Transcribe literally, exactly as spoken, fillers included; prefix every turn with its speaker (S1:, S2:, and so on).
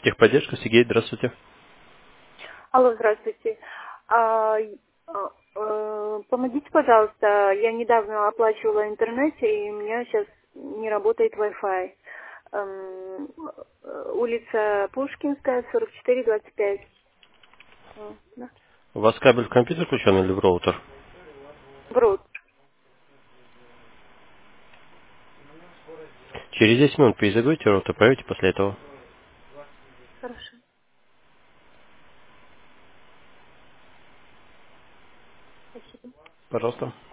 S1: Техподдержка, Сергей, здравствуйте.
S2: Алло, здравствуйте. А, э, э, помогите, пожалуйста, я недавно оплачивала интернет, и у меня сейчас не работает Wi-Fi. Эм, э, улица Пушкинская, сорок четыре двадцать пять. Э, да.
S1: У вас кабель в компьютер включен или в роутер?
S2: Брод.
S1: Через десять минут перезагрузите роутер, проверьте после этого.
S2: Хорошо. Спасибо.
S1: Пожалуйста.